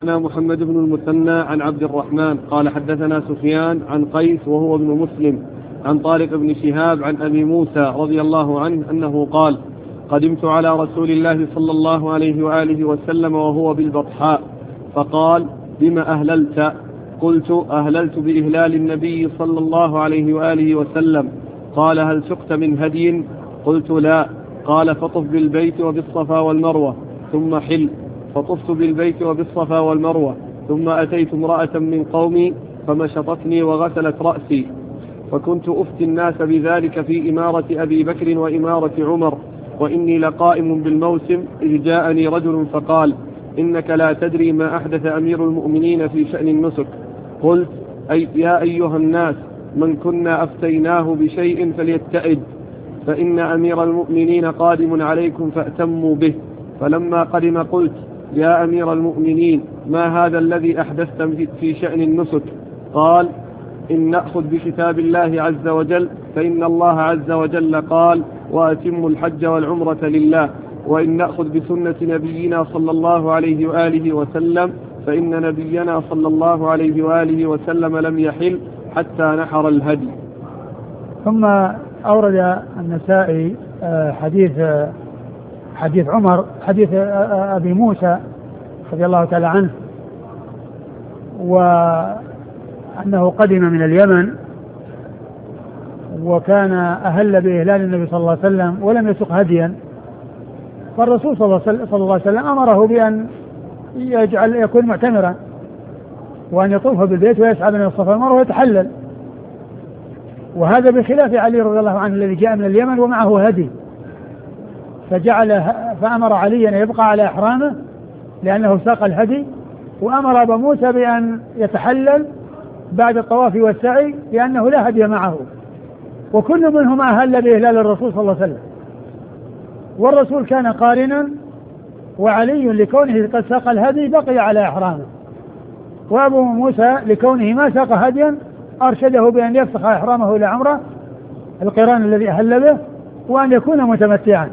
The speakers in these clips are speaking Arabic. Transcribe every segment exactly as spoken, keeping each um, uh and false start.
أنا محمد بن المثنى عن عبد الرحمن قال حدثنا سفيان عن قيس وهو ابن مسلم عن طارق بن شهاب عن أبي موسى رضي الله عنه أنه قال: قدمت على رسول الله صلى الله عليه وآله وسلم وهو بالبطحاء فقال: بما أهللت؟ قلت: أهللت بإهلال النبي صلى الله عليه وآله وسلم. قال: هل سقت من هدي؟ قلت: لا. قال: فطف بالبيت وبالصفا والمروة ثم حل. فطفت بالبيت وبالصفا والمروة ثم أتيت امرأة من قومي فمشطتني وغسلت رأسي، فكنت أفتي الناس بذلك في إمارة أبي بكر وإمارة عمر، وإني لقائم بالموسم إذ جاءني رجل فقال: إنك لا تدري ما أحدث أمير المؤمنين في شأن النسك. قلت: أي يا أيها الناس، من كنا أفتيناه بشيء فليتئد، فإن أمير المؤمنين قادم عليكم فأتموا به. فلما قدم قلت: يا أمير المؤمنين، ما هذا الذي أحدثت في شأن النسك؟ قال: إن نأخذ بكتاب الله عز وجل فإن الله عز وجل قال: وأتموا الحج والعمرة لله. وإن نأخذ بسنة نبينا صلى الله عليه وآله وسلم فإن نبينا صلى الله عليه وآله وسلم لم يحل حتى نحر الهدي. ثم أورد النسائي حديث حديث عمر حديث أبي موسى رضي الله تعالى عنه، وأنه قدم من اليمن وكان أهل بإهلال النبي صلى الله عليه وسلم ولم يسق هديا، فالرسول صلى الله عليه وسلم أمره بأن يجعل يكون معتمرا وأن يطوف بالبيت ويسعى بين الصفا والمروة ويتحلل، وهذا بخلاف علي رضي الله عنه الذي جاء من اليمن ومعه هدي، فجعل فأمر علي أن يبقى على إحرامه لأنه ساق الهدي، وأمر أبا موسى بأن يتحلل بعد الطواف والسعي لأنه لا هدي معه، وكل منهما أهل بإهلال الرسول صلى الله عليه وسلم، والرسول كان قارنا وعلي لكونه قد ساق الهدي بقي على إحرامه، وأبو موسى لكونه ما ساق هديا أرشده بأن يفسخ إحرامه إلى عمره القران الذي أهل به وأن يكون متمتعا،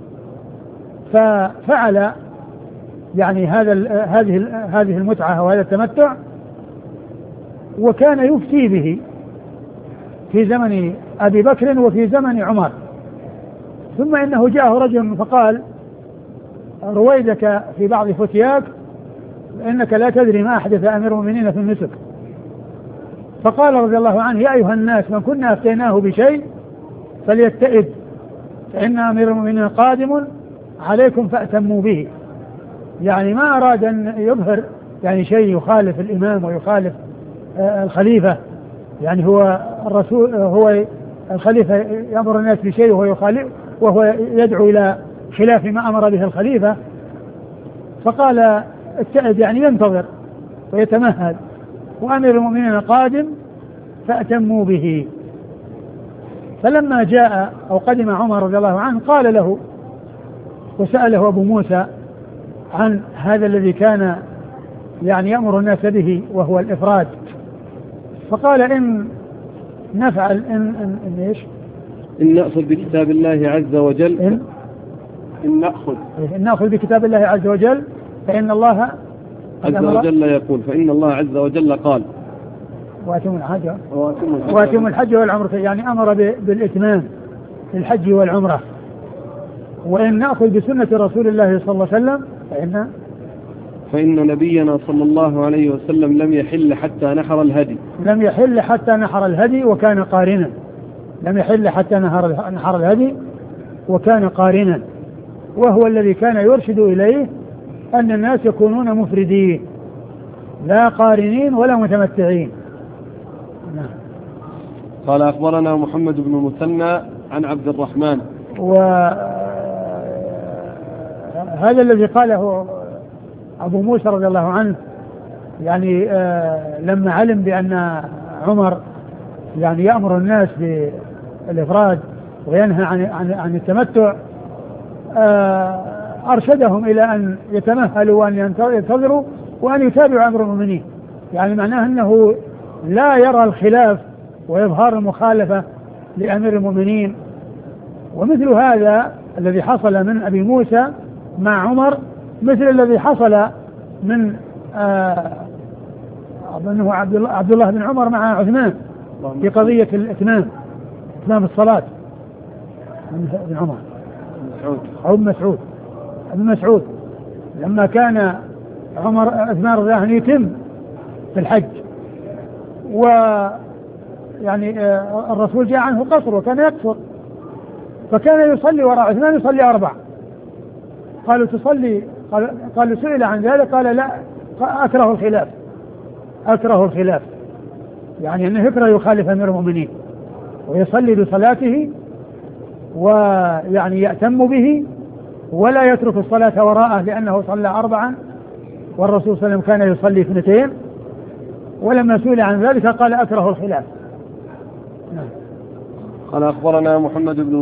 ففعل يعني هذا هذه هذه المتعة وهذا التمتع، وكان يفتي به في زمن أبي بكر وفي زمن عمر. ثم إنه جاءه رجل فقال: رويدك في بعض فتياك إنك لا تدري ما أحدث أمير المؤمنين في النسك. فقال رضي الله عنه: يا أيها الناس، من كنا أفتيناه بشيء فليتئد، فإن أمير المؤمنين قادم عليكم فأتموا به. يعني ما أراد أن يظهر يعني شيء يخالف الإمام ويخالف آه الخليفة، يعني هو الرسول هو الخليفة يأمر الناس بشيء وهو يخالف وهو يدعو إلى خلاف ما أمر به الخليفة، فقال اتئد يعني ينتظر ويتمهد، وأمير المؤمنين قادم فأتموا به. فلما جاء أو قدم عمر رضي الله عنه قال له وسأله أبو موسى عن هذا الذي كان يعني يأمر الناس به وهو الإفراد، فقال: إن نفعل إن, إن, إن إيش إن نأخذ بكتاب الله عز وجل إن, إن نأخذ إن نأخذ بكتاب الله عز وجل فإن الله عز وجل يقول فإن الله عز وجل قال: وأتموا الحج وأتموا الحج والعمرة، يعني أمر بالإتمام في الحج والعمرة. وإن نأخذ بسنة رسول الله صلى الله عليه وسلم فإن فإن نبينا صلى الله عليه وسلم لم يحل حتى نحر الهدي لم يحل حتى نحر الهدي وكان قارنا لم يحل حتى نحر نحر الهدي وكان قارنا، وهو الذي كان يرشد إليه أن الناس يكونون مفردين لا قارنين ولا متمتعين. نعم. قال: أخبرنا محمد بن المثنى عن عبد الرحمن. وهذا الذي قاله أبو موسى رضي الله عنه يعني آه لما علم بأن عمر يعني يأمر الناس بالإفراد وينهى عن عن, عن التمتع، آه أرشدهم إلى أن يتمهلوا وأن ينتظروا وأن يتابعوا أمر المؤمنين، يعني معناه أنه لا يرى الخلاف وإظهار المخالفة لأمير المؤمنين. ومثل هذا الذي حصل من أبي موسى مع عمر مثل الذي حصل من آه أظنه عبد الله, عبد الله بن عمر مع عثمان في قضية الإتمام إتمام الصلاة بن عمر أو ابن مسعود ابن مسعود لما كان عمر عثمان رضي الله عنه يتم في الحج و يعني آه الرسول جاء عنه قصر وكان يقصر فكان يصلي وراء عثمان يصلي أربع. قالوا تصلي قال قالوا سئل عن ذلك قال لا أكره الخلاف أكره الخلاف يعني أنه يكره يخالف أمير المؤمنين ويصلي بصلاته ويعني يأتم به ولا يترك الصلاة وراءه لأنه صلى أربعا والرسول صلى الله عليه وسلم كان يصلي اثنتين. ولما سئل عن ذلك قال أكره الخلاف. قال أخبرنا محمد بن